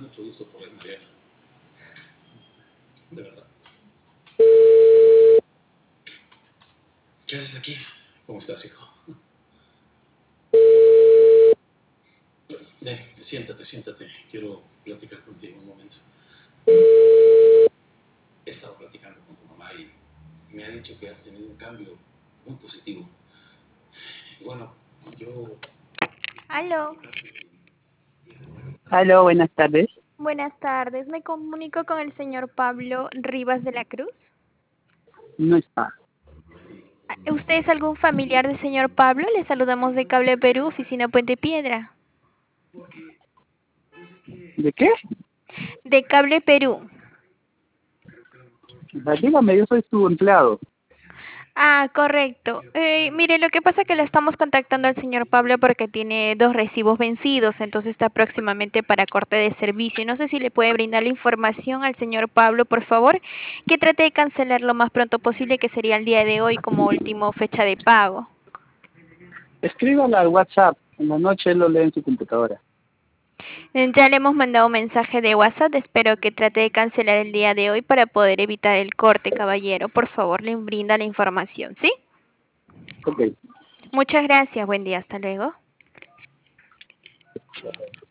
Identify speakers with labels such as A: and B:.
A: mucho gusto por Mariana. De verdad. ¿Qué haces aquí? ¿Cómo estás, hijo? Ven, siéntate, siéntate. Quiero platicar contigo un momento. He estado platicando con tu mamá y me ha dicho que has tenido un cambio muy positivo. Bueno, yo...
B: Aló.
C: Aló, buenas tardes.
B: Buenas tardes. Me comunico con el señor Pablo Rivas de la Cruz.
C: No está.
B: ¿Usted es algún familiar del señor Pablo? Le saludamos de Cable Perú, oficina Puente Piedra.
C: ¿De qué?
B: De Cable Perú.
C: Dígame, yo soy su empleado.
B: Ah, correcto. Mire, lo que pasa es que le estamos contactando al señor Pablo porque tiene 2 recibos vencidos, entonces está próximamente para corte de servicio. No sé si le puede brindar la información al señor Pablo, por favor, que trate de cancelar lo más pronto posible, que sería el día de hoy como última fecha de pago.
C: Escríbala al WhatsApp. En la noche él lo lee en su computadora.
B: Ya le hemos mandado un mensaje de WhatsApp, espero que trate de cancelar el día de hoy para poder evitar el corte, caballero. Por favor, le brinda la información, ¿sí?
C: Ok.
B: Muchas gracias, buen día, hasta luego.